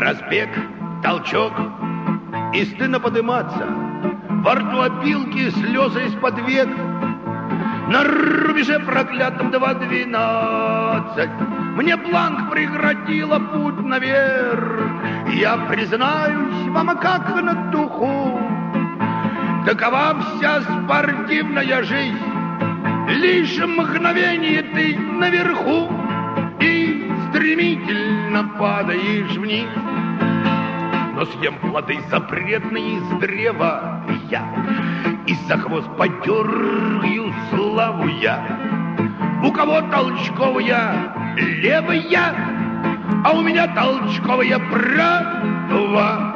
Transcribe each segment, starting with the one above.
разбег, толчок, и стыдно подниматься. Во рту опилки, слезы из-под век. На рубеже проклятом 2:12 мне бланк преградила путь наверх. Я признаюсь вам, как на духу, такова вся спортивная жизнь. Лишь мгновение ты наверху и стремительно падаешь вниз. Но съем плоды запретные с древа я, и за хвост подергаю славу я. У кого толчковая левая, а у меня толчковая правая.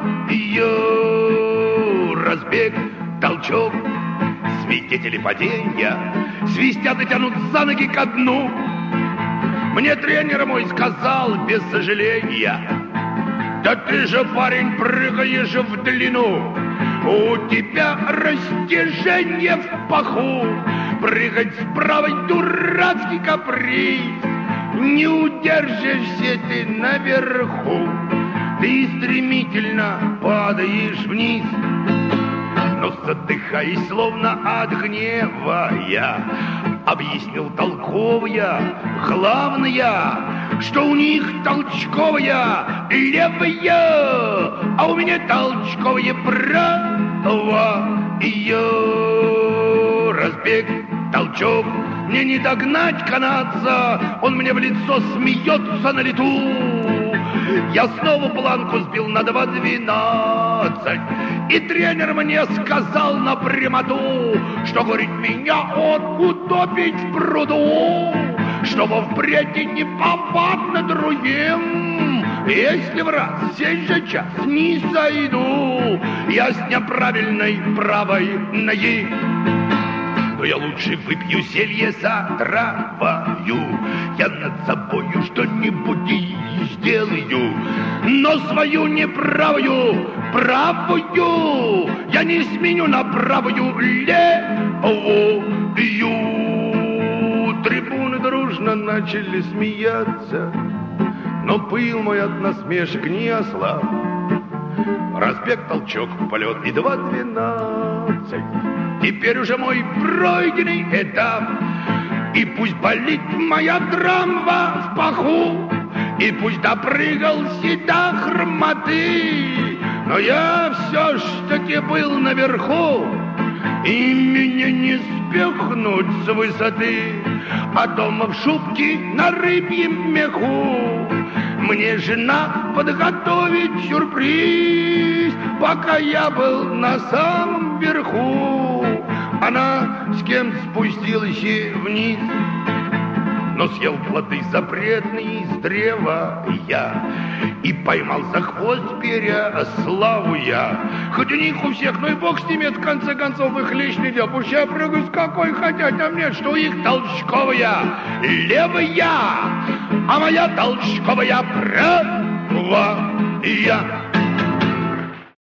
Разбег, толчок, свидетели падения свистят и тянут за ноги ко дну. Мне тренер мой сказал без сожаления: да ты же, парень, прыгаешь в длину, у тебя растяжение в паху, прыгать с правой дурацкий каприз, не удержишься ты наверху, ты стремительно падаешь вниз. Но задыхаясь, словно от гнева, я объяснил толковая, главное, что у них толчковая левая, а у меня толчковая правая. Разбег, толчок, мне не догнать канадца, он мне в лицо смеется на лету. Я снова планку сбил на 2:12, и тренер мне сказал напрямоту, что, говорит, меня он утопить в пруду, чтобы впредь не попадно другим. Если в раз сей же час не сойду я с неправильной правой ноги, но я лучше выпью зелье за травою, я над собою что-нибудь и сделаю, но свою неправую правую я не сменю на правую левую. Трибуны дружно начали смеяться, но пыл мой от насмешек не ослаб. Разбег, толчок, полет и 2:12. Теперь уже мой пройденный этап. И пусть болит моя трамва в паху, и пусть допрыгался до хромоты, но я все ж таки был наверху, и меня не спихнуть с высоты, а дома в шубке на рыбьем меху мне жена подготовит сюрприз, пока я был на самом верху. Она с кем спустилась вниз, но съел плоды запретные с древа я, и поймал за хвост перья славу я. Хоть у них у всех, ну и бог с ними, это в конце концов их личный дел. Пусть я прыгаю с какой хотят, а мне, что у них толчковая левая, а моя толчковая правая.